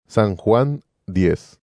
San Juan 10.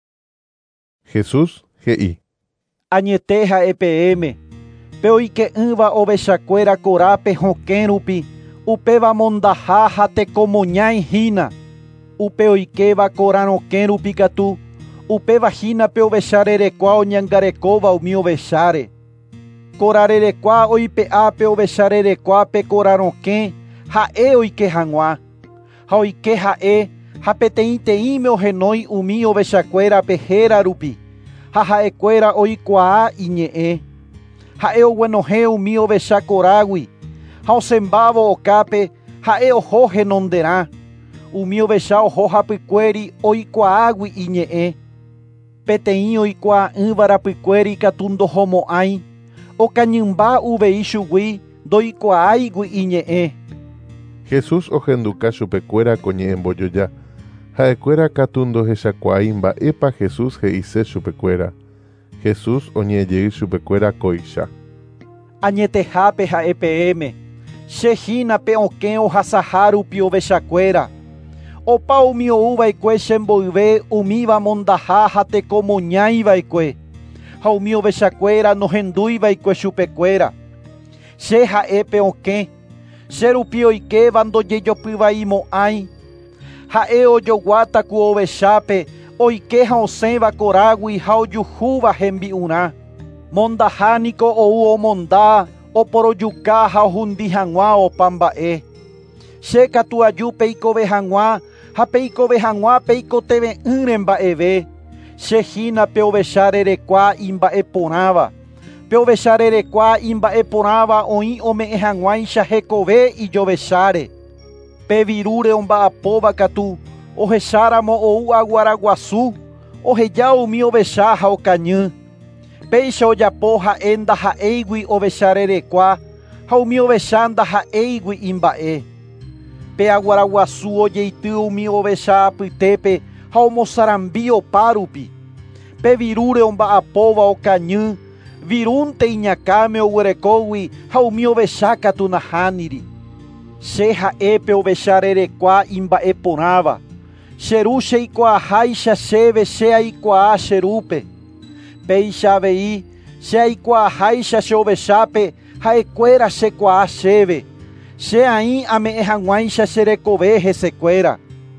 Jesús he'i. Añete ha'e pe oike'ỹva ovechakuéra korápe hokẽrupi, upéva mondaha ha tekomoñãi upe oikeva korãrokẽrupi katu, upéva hínape ovecharerekua oñangarekóva umi ovecháre. Korarerekua oipe'ápe ovecharerekuápe korãrokẽ ha'e oike hag̃ua, ha oike ha'e ha peteĩteĩme ohenói umi ovechakuérape héra rupi, ha ha'ekuéra oikuaa iñe'ẽ. Ha'e oguenohẽ umi ovecha korágui, ha osẽmbávo okápe ha'e oho henonderã. Umi ovecha oho hapykuéri oikuaágui iñe'ẽ. Peteĩ oikuaa'ỹva rapykuéri katu ndohomo'ãi, okañymba uvei chugui ndoikuaáigui iñe'ẽ. Jesús ohenduka chupekuéra ko ñe'ẽmbojoja. Ha'ekuéra katu ndohechakuaa mba'épa Jesús he'ise chupekuéra. Jesús oñe'ẽjey chupekuéra koicha. Añetehápe ha'e chehínape okẽ ohasaha rupi ovechakuéra. Opa umi ouva'ekue chemboyve umíva mondaha ha tekomoñãiva'ekue, ha umi ovechakuéra nohendúiva'ekue chupekuéra. Che ha'épe okẽ, che rupi oikeva ndojejopyvaimo'ãi. Ha'e ojoguáta ku ovechápe oike ha osẽva korágui ha ojuhúva hembi'urã. Mondahaniko ou omonda, oporojuka ha ohundi hag̃ua opa mba'e. Che katu aju peikove hag̃ua ha peikove hag̃ua peikoteve'ỹre mba'eve. Che hína pe ovecharerekua imba'eporãva. Pe ovecharerekua imba'eporãva oĩ ome'ẽ hag̃uáicha hekove ijovecháre. Pe virúre omba'apóva katu ohecháramo ou aguaraguasu, oheja umi ovecha ha okañy. Péicha ojapo ha'e ndaha'éigui ovecharerekua, ha umi ovecha ndaha'éigui imba'e. Pe aguaraguasu ojeity umi ovecha apytépe ha omosarambi opa rupi. Pe virúre omba'apóva okañy, virúnte iñakáme oguerekógui ha umi ovecha katu nahániri. Che ha'épe ovecharerekua imba'eporãva. Cheru cheikuaaháicha chéve che aikuaa cherúpe. Péicha avei che aikuaaháicha che ovechápe ha'ekuéra chekuaa chéve. Che aĩ ame'ẽ hag̃uáicha cherekove hesekuéra.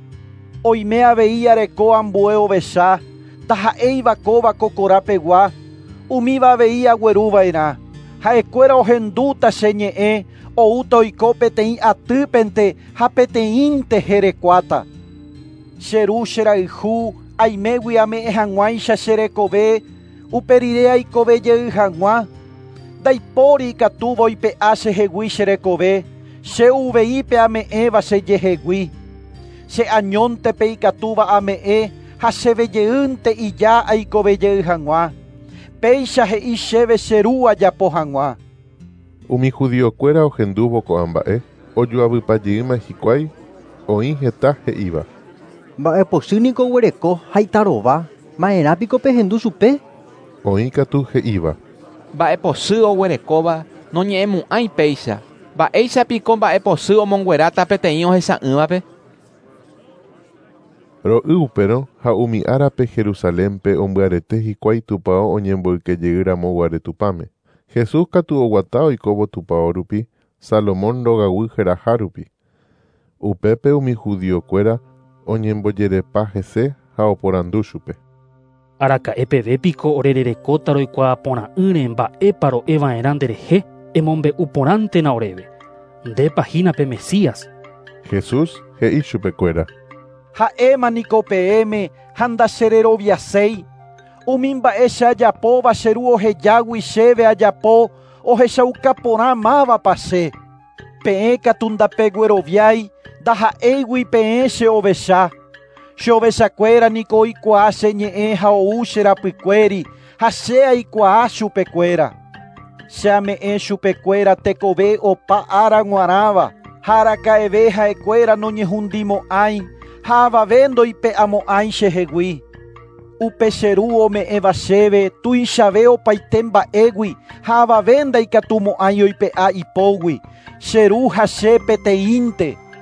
Oime avei areko ambue ovecha, taha'éiva kóva ko korapegua, umíva avei agueruva'erã. Ha'ekuéra ohendúta che ñe'ẽ, oúta oiko peteĩ atýpente ha peteĩnte herekuáta. Cheru cherayhu aimégui ame'ẽ hag̃uáicha cherekove, uperire aikovejey hag̃ua. Ndaipóri ikatúva oipe'a chehegui cherekove, che uveípe ame'ẽva chejehegui. Che añóntepe ikatúva ame'ẽ ha chevejeýnte ija aikovejey hag̃ua. Péicha he'i chéve cheru ajapo hag̃ua. Umi judiokuéra ohendúvo ko amba'e, ojoavýpajeyýma hikuái, oĩ heta he'íva. Mba'epochýniko oguereko ha itarova, ma'erãpiko pehendu chupe? Oĩ katu he'íva. Mba'epochý oguerekóva noñe'ẽmu'ãi péicha. Mba'éichapiko mba'epochý omongueráta peteĩ ohecha'ỹvape. Ro'y upérõ ha umi árape Jerusalénpe ombyarete hikuái tupão oñemboykejeýramo guare tupáme. Jesús katu oguata oikóvo tupão rupi, Salomón rogaguy heraha rupi. Upépe umi judiokuéra oñembojerepa hese ha oporandu chupe. Araka'epevépiko orererekóta roikuaa porã'ỹre mba'épa ro'eva'erã nderehe emombe'u porãntena oréve. Ndépahínape Mesías. Jesús he'i chupekuéra. Ha'émaniko peẽme ha ndachereroviaséi. Umi mba'echa ajapóva cheru ohejágui chéve ajapo ohechauka porã mávapa che. Peẽ katu ndapegueroviái, ndaha'éigui peẽ che ovecha. Che ovechakuéra niko oikuaa che ñe'ẽ ha ou cherapykuéri, ha che aikuaa chupekuéra. Che ame'ẽ chupekuéra tekove opa ára g̃uarãva, ha araka'eve ha'ekuéra noñehundimo'ãi, ha avave ndoipe'amo'ãi chehegui. Upe cheru ome'ẽva chéve tuichave opaite mba'égui ha avave ndaikatumo'ãi oipe'a ipógui, cheru ha che peteĩnte.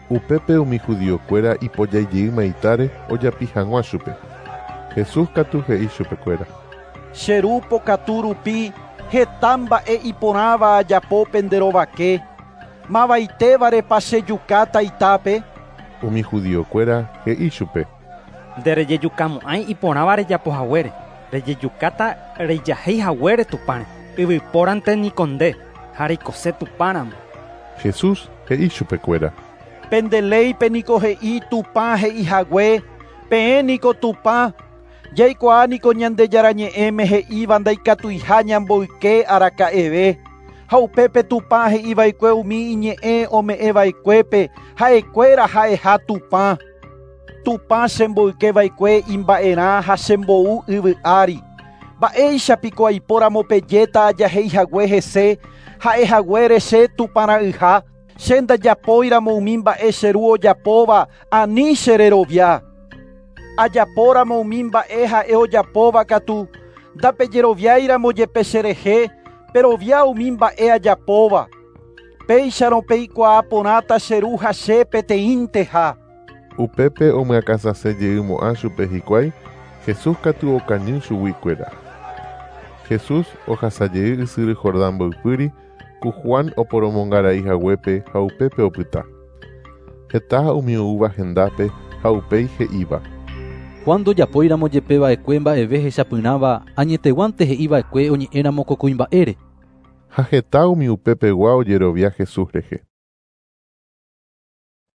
Upépe umi judiokuéra ipojaijey maitare ojapi hag̃ua chupe. Jesús katu he'i chupekuéra. Cherúpo katu rupi heta mba'e iporãva ajapo penderovake. Mavaitévarepa chejuka taitápe. Umi judiokuéra he'i chupe. Nderejejukamo'ãi iporãva rejapohaguére. Rejejukáta rejahéihaguére tupãre. Yvypórante niko nde ha reikose tupãramo. Jesús he'i chupekuéra. Pendeléipe niko he'i tupã he'ihague. Peẽniko tupã. Jaikuaániko ñandejarañe'ẽme he'íva ndaikatuiha ñamboyke araka'eve. Ha upépe tupã he'iva'ekue umi iñe'ẽ ome'ẽva'ekuépe ha'ekuéra ha'eha tupã. Tupã chemboykeva'ekue imba'erã ha chembou yvy'ári. Mba'éichapiko aipóramo pejéta ajahéihague hese ha'ehaguére che tupãra'yha. Che ndajapóiramo umi mba'e cheru ojapóva ani chererovia. Ajapóramo umi mba'e ha'e ojapóva katu. Ndapejeroviáiramo jepe cherehe, perovia umi mba'e ajapóva. Péicharõ peikuaa porãta cheru ha che peteĩnteha. Upépe omyakasasejeymo'ã chupe hikuái, Jesús katu okañy chuguikuéra. Jesús ohasajey ysyry Jordán mboypýri ku Juan oporomongara'ihaguépe ha upépe opyta. Heta umiu'úva hendápe ha upéi he'íva. Juan ndojapóiramo jepeva'ekue mba'eve hechapyrãva añeteguante he'iva'ekue oñe'ẽramo kokuimba'ére. Ha heta umi upépegua ojerovia Jesús rehe.